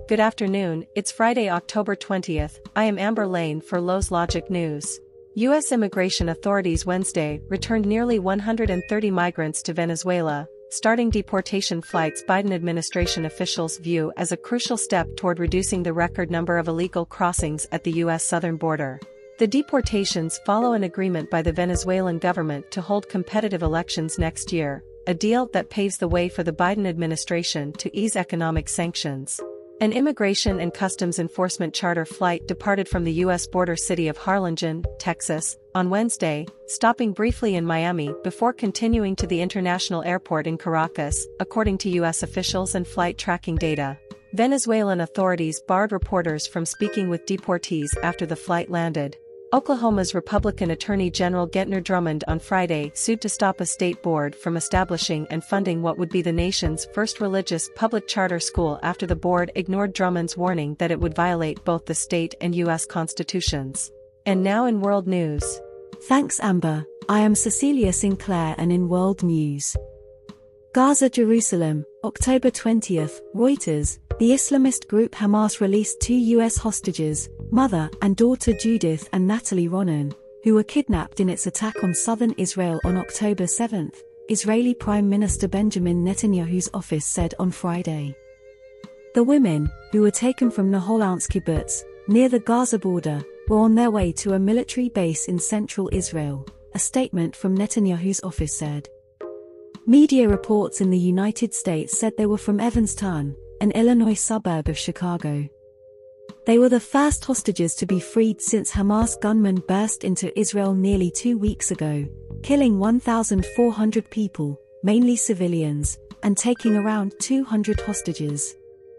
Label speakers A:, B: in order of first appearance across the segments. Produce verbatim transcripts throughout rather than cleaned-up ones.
A: Good afternoon, it's Friday, October twentieth, I am Amber Lane for Lowe's Logic News. U S immigration authorities Wednesday returned nearly one hundred thirty migrants to Venezuela, starting deportation flights Biden administration officials view as a crucial step toward reducing the record number of illegal crossings at the U S southern border. The deportations follow an agreement by the Venezuelan government to hold competitive elections next year, a deal that paves the way for the Biden administration to ease economic sanctions. An Immigration and Customs Enforcement charter flight departed from the U S border city of Harlingen, Texas, on Wednesday, stopping briefly in Miami before continuing to the international airport in Caracas, according to U S officials and flight tracking data. Venezuelan authorities barred reporters from speaking with deportees after the flight landed. Oklahoma's Republican Attorney General Gentner Drummond on Friday sued to stop a state board from establishing and funding what would be the nation's first religious public charter school after the board ignored Drummond's warning that it would violate both the state and U S constitutions. And now in world news.
B: Thanks, Amber. I am Cecilia Sinclair, and in world news. Gaza, Jerusalem, October twentieth, Reuters. The Islamist group Hamas released two U S hostages, mother and daughter Judith and Natalie Ronen, who were kidnapped in its attack on southern Israel on October seventh, Israeli Prime Minister Benjamin Netanyahu's office said on Friday. The women, who were taken from Naholans kibbutz, near the Gaza border, were on their way to a military base in central Israel, a statement from Netanyahu's office said. Media reports in the United States said they were from Evanston, an Illinois suburb of Chicago. They were the first hostages to be freed since Hamas gunmen burst into Israel nearly two weeks ago, killing one thousand four hundred people, mainly civilians, and taking around two hundred hostages.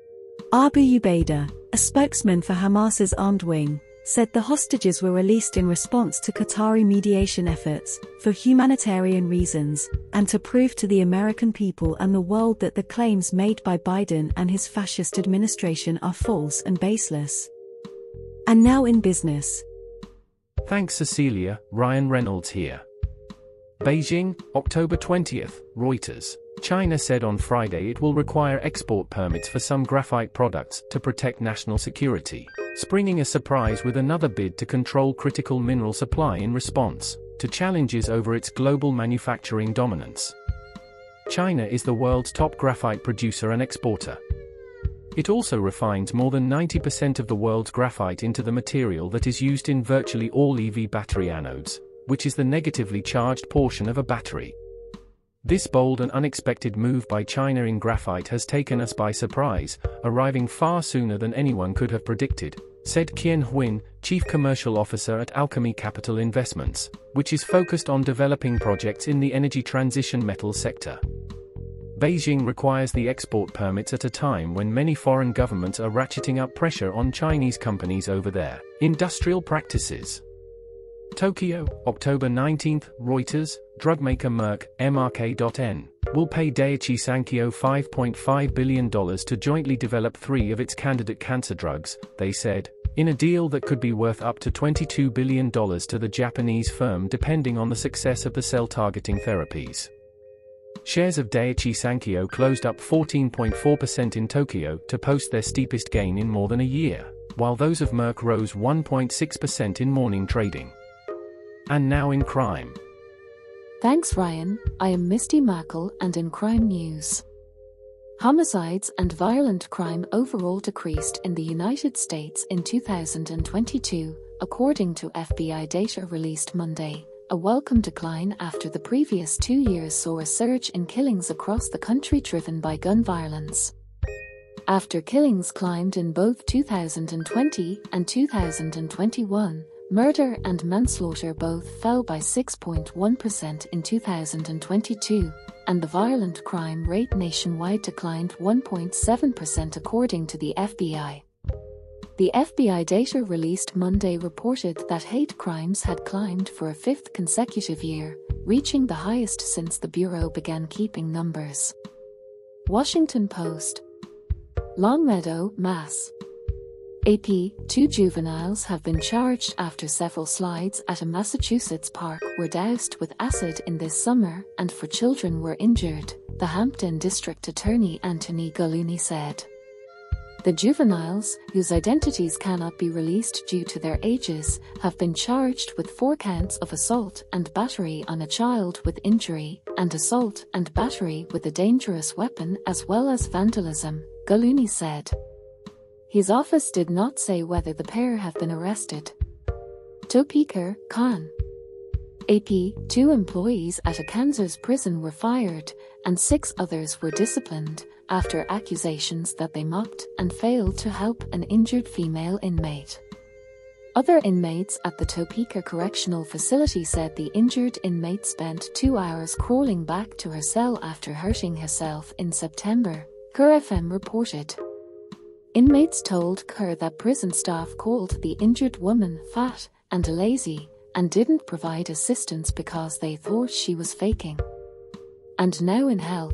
B: Abu Ubaidah, a spokesman for Hamas's armed wing, said the hostages were released in response to Qatari mediation efforts, for humanitarian reasons, and to prove to the American people and the world that the claims made by Biden and his fascist administration are false and baseless. And now in business.
C: Thanks, Cecilia. Ryan Reynolds here. Beijing, October twentieth, Reuters. China said on Friday it will require export permits for some graphite products to protect national security, springing a surprise with another bid to control critical mineral supply in response to challenges over its global manufacturing dominance. China is the world's top graphite producer and exporter. It also refines more than ninety percent of the world's graphite into the material that is used in virtually all E V battery anodes, which is the negatively charged portion of a battery. This bold and unexpected move by China in graphite has taken us by surprise, arriving far sooner than anyone could have predicted, said Qian Huin, Chief Commercial Officer at Alchemy Capital Investments, which is focused on developing projects in the energy transition metal sector. Beijing requires the export permits at a time when many foreign governments are ratcheting up pressure on Chinese companies over their industrial practices. Tokyo, October nineteenth, Reuters. Drug maker Merck, M R K N, will pay Daiichi Sankyo five point five billion dollars to jointly develop three of its candidate cancer drugs, they said, in a deal that could be worth up to twenty-two billion dollars to the Japanese firm depending on the success of the cell-targeting therapies. Shares of Daiichi Sankyo closed up fourteen point four percent in Tokyo to post their steepest gain in more than a year, while those of Merck rose one point six percent in morning trading. And now in crime.
D: Thanks, Ryan. I am Misty Merkel, and in crime news. Homicides and violent crime overall decreased in the United States in two thousand twenty-two, according to F B I data released Monday, a welcome decline after the previous two years saw a surge in killings across the country driven by gun violence. After killings climbed in both two thousand twenty and two thousand twenty-one, murder and manslaughter both fell by six point one percent in two thousand twenty-two, and the violent crime rate nationwide declined one point seven percent according to the F B I. The F B I data released Monday reported that hate crimes had climbed for a fifth consecutive year, reaching the highest since the Bureau began keeping numbers. Washington Post. Longmeadow, Mass. A P, two juveniles have been charged after several slides at a Massachusetts park were doused with acid in this summer and four children were injured, the Hampden District Attorney Anthony Gallooni said. The juveniles, whose identities cannot be released due to their ages, have been charged with four counts of assault and battery on a child with injury, and assault and battery with a dangerous weapon as well as vandalism, Guluni said. His office did not say whether the pair have been arrested. Topikar, Khan. A P, two employees at a Kansas prison were fired, and six others were disciplined, after accusations that they mocked and failed to help an injured female inmate. Other inmates at the Topeka Correctional Facility said the injured inmate spent two hours crawling back to her cell after hurting herself in September, K F M reported. Inmates told K that prison staff called the injured woman fat and lazy and didn't provide assistance because they thought she was faking. And now in health.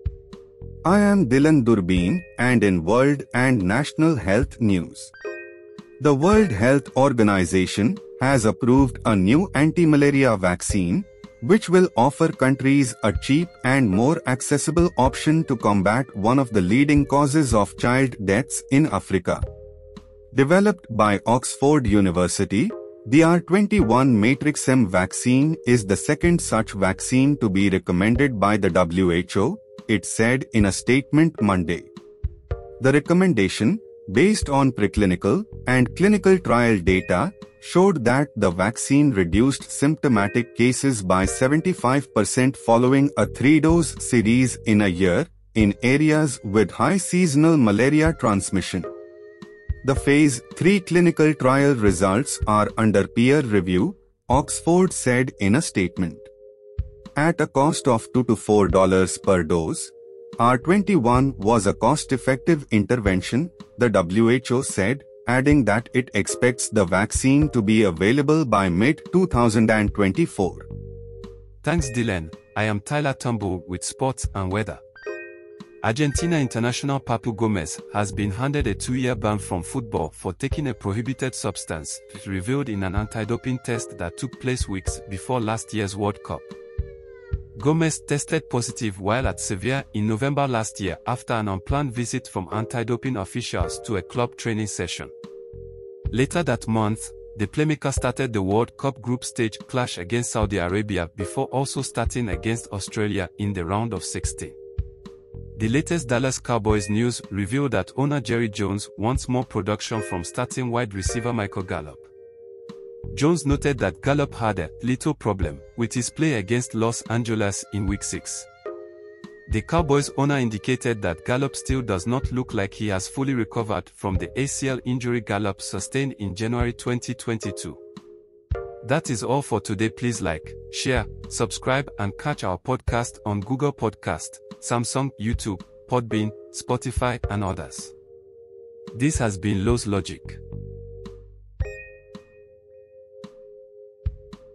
E: I am Dylan Durbin, and in world and national health news. The World Health Organization has approved a new anti-malaria vaccine, which will offer countries a cheap and more accessible option to combat one of the leading causes of child deaths in Africa. Developed by Oxford University, the R twenty-one Matrix-M vaccine is the second such vaccine to be recommended by the W H O, it said in a statement Monday. The recommendation, based on preclinical and clinical trial data, showed that the vaccine reduced symptomatic cases by seventy-five percent following a three-dose series in a year, in areas with high seasonal malaria transmission. The Phase three clinical trial results are under peer review, Oxford said in a statement. At a cost of two to four dollars per dose, R twenty-one was a cost-effective intervention, the W H O said, adding that it expects the vaccine to be available by mid twenty twenty-four.
F: Thanks Dylan, I am Tyler Turnbull with sports and weather. Argentina international Papu Gomez has been handed a two-year ban from football for taking a prohibited substance, revealed in an anti-doping test that took place weeks before last year's World Cup. Gomez tested positive while at Sevilla in November last year after an unplanned visit from anti-doping officials to a club training session. Later that month, the playmaker started the World Cup group stage clash against Saudi Arabia before also starting against Australia in the round of sixteen. The latest Dallas Cowboys news revealed that owner Jerry Jones wants more production from starting wide receiver Michael Gallup. Jones noted that Gallup had a little problem with his play against Los Angeles in Week six. The Cowboys owner indicated that Gallup still does not look like he has fully recovered from the A C L injury Gallup sustained in January twenty twenty-two. That is all for today. Please like, share, subscribe and catch our podcast on Google Podcast, Samsung, YouTube, Podbean, Spotify and others. This has been Lowe's Logic.